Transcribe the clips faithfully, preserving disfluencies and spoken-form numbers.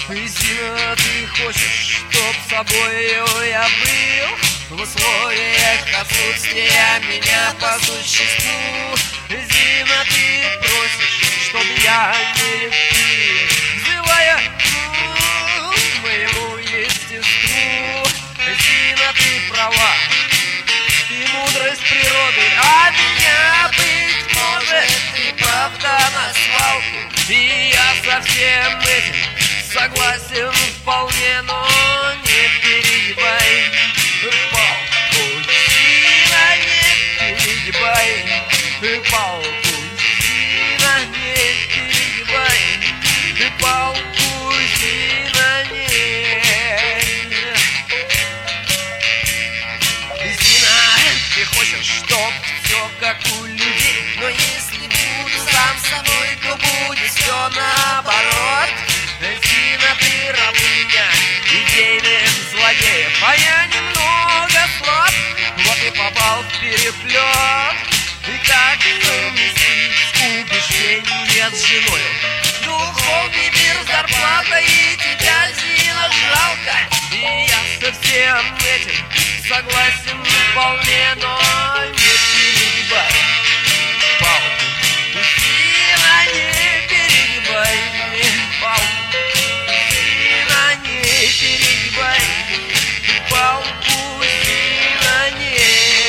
Зина, ты хочешь, чтоб собою я был в условиях отсутствия меня по существу. Зина, ты просишь, чтоб я не любил, взывая к моему естеству. Зина, ты права, ты мудрость природы, а меня, быть может, и правда на свалку. И я со всем этим согласен вполне, но не перегибай палку, Зина, не перегибай палку, Зина, не перегибай палку, Зина, не. Зина, ты хочешь, чтоб все как у людей, но если буду сам собой, то будет все наоборот. Зина, ты рабыня идейных злодеев, а я немного слаб, вот и попал в переплет. И как совместить убеждения с женою? Духовный мир, зарплата, и тебя, Зина, жалко. И я со всем этим согласен вполне, но не перегибай палку, Зина, не перегибай палку, Зина, не перегибай палку, Зина, не.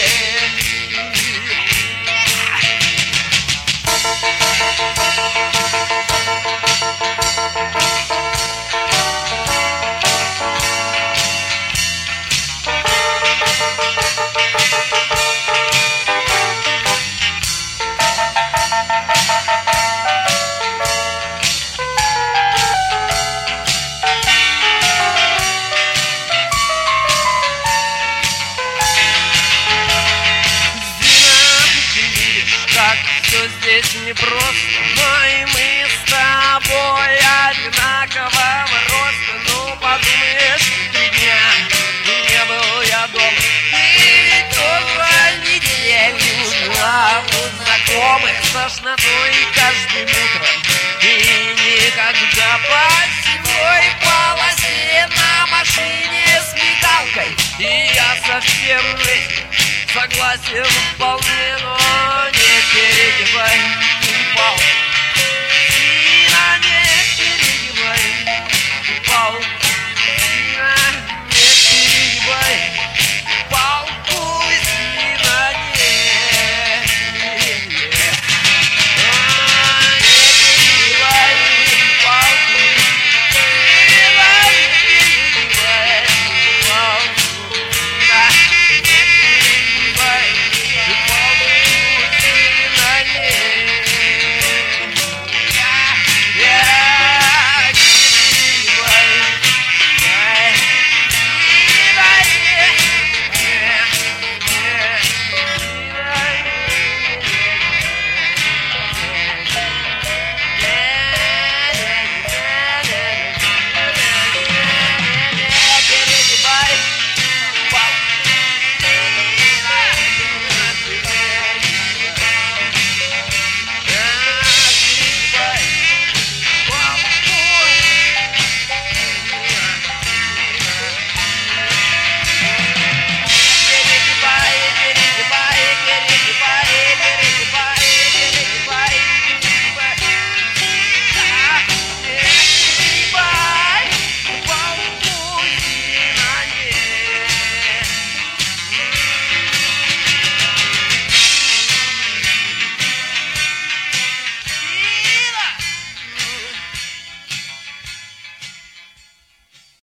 Все здесь непросто, но и мы с тобой одинакового роста. Ну, подумаешь, три дня не был я дома, ты ведь тоже неделю жила у знакомых с тошнотой каждым утром. И никогда по седой полосе на машине с мигалкой. И я совсем этим согласен вполне, но не перегибай палку.